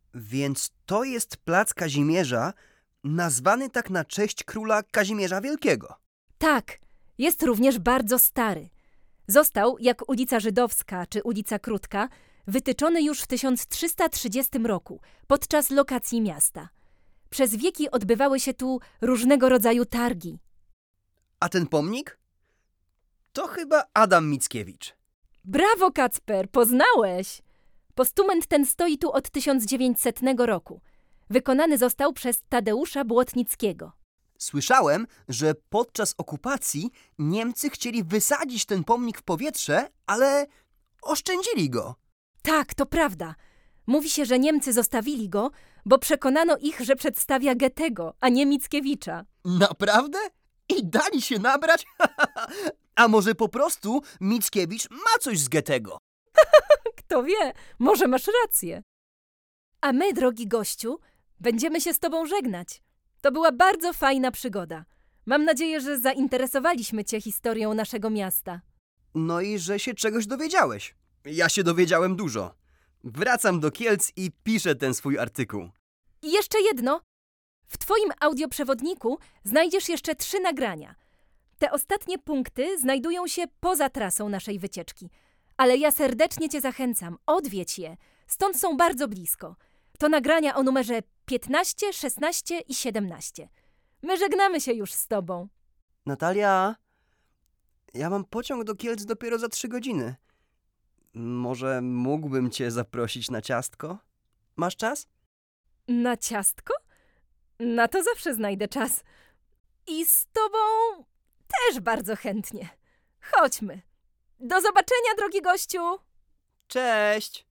Więc to jest plac Kazimierza, nazwany tak na cześć króla Kazimierza Wielkiego. Tak, jest również bardzo stary. Został, jak ulica Żydowska czy ulica Krótka, wytyczony już w 1330 roku podczas lokacji miasta. Przez wieki odbywały się tu różnego rodzaju targi. A ten pomnik? To chyba Adam Mickiewicz. Brawo, Kacper, poznałeś! Postument ten stoi tu od 1900 roku. Wykonany został przez Tadeusza Błotnickiego. Słyszałem, że podczas okupacji Niemcy chcieli wysadzić ten pomnik w powietrze, ale oszczędzili go. Tak, to prawda. Mówi się, że Niemcy zostawili go, bo przekonano ich, że przedstawia Goethego, a nie Mickiewicza. Naprawdę? I dali się nabrać? A może po prostu Mickiewicz ma coś z Goethego? Kto wie, może masz rację. A my, drogi gościu, będziemy się z tobą żegnać. To była bardzo fajna przygoda. Mam nadzieję, że zainteresowaliśmy cię historią naszego miasta. No i że się czegoś dowiedziałeś. Ja się dowiedziałem dużo. Wracam do Kielc i piszę ten swój artykuł. I jeszcze jedno. W twoim audioprzewodniku znajdziesz jeszcze 3 nagrania. Te ostatnie punkty znajdują się poza trasą naszej wycieczki. Ale ja serdecznie cię zachęcam, odwiedź je. Stąd są bardzo blisko. To nagrania o numerze 15, 16 i 17. My żegnamy się już z tobą. Natalia, ja mam pociąg do Kielc dopiero za 3 godziny. Może mógłbym cię zaprosić na ciastko? Masz czas? Na ciastko? Na to zawsze znajdę czas. I z tobą też bardzo chętnie. Chodźmy. Do zobaczenia, drogi gościu! Cześć!